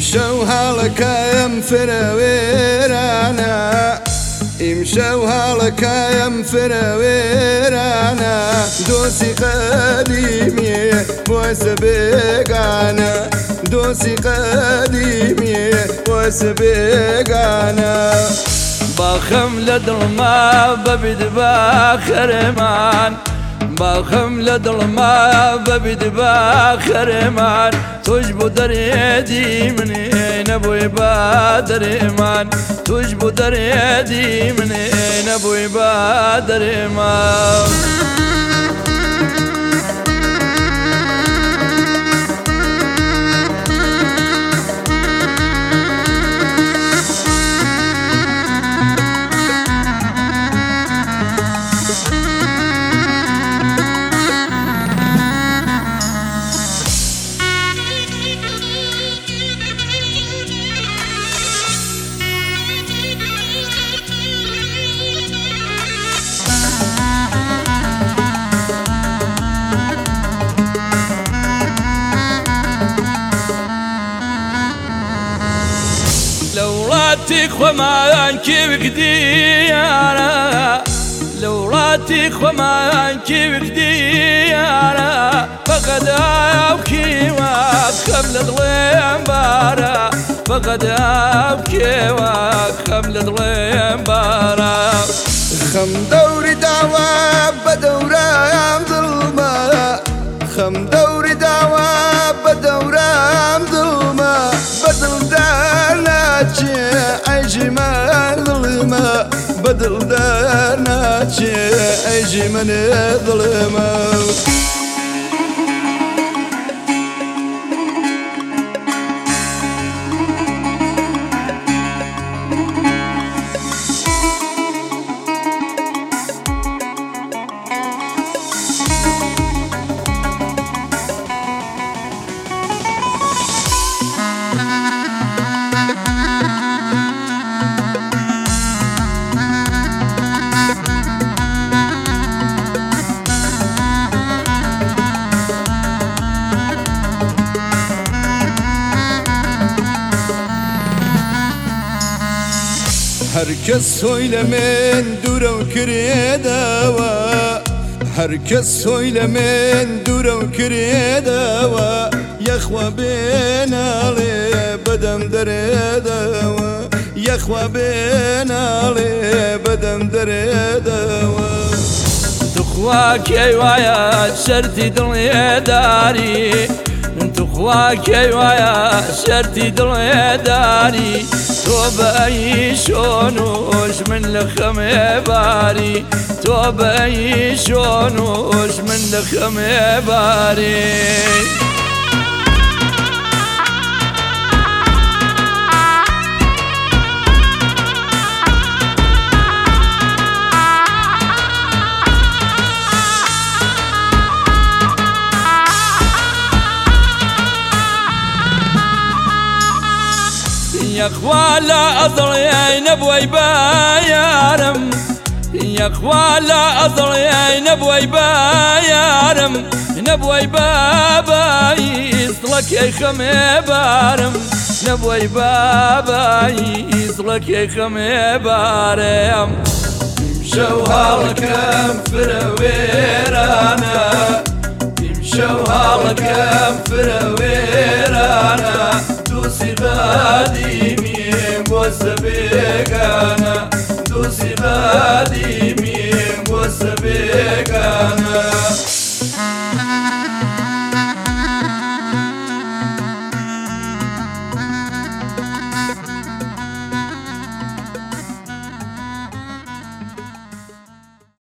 امشوا هالك يم فراويرانا امشوا هالك يم فراويرانا دوسي قديمي وسبقانا دوسي قديمي وسبقانا باخم لدلما ببد باخرمان باخم لدلما ببد باخرمان تجبو دريدي منين ابوي بادرمان تجبو دريدي منين ابوي بادرمان لو راتك وما كيف ديارة لو راتك وما كيف ديارة فقد أبكي وخمل ضلين بارا فقد أبكي وخمل ضلين بارا خم دوري دعوة بدورة ظلمة خم دوري دعوة بدورة ظلمة بدل داناتي أجي من ظلمة بدل داناتي أجي من ظلمة Herkes söylemen durav kiredava Herkes söylemen durav kiredava Yakhwa ben ali bedem deredava Yakhwa ben ali bedem deredava تخواك ايوايا شرتي دنيا داري تخواك ايوايا شرتي دنيا داري توبا شونوش من لخم باري توبا شونوش من لخم باري يا خوالا أضري نبوي بايارم يا خوالا أضري نبوي بايارم نبوي بابا يصلك يا خمي بارم نبوي بابا يصلك يا خمي بارم يمشوا هالكم فراويرانا يمشوا هالكم فراويرانا دوسي غادي وسبقانا دوسي غادي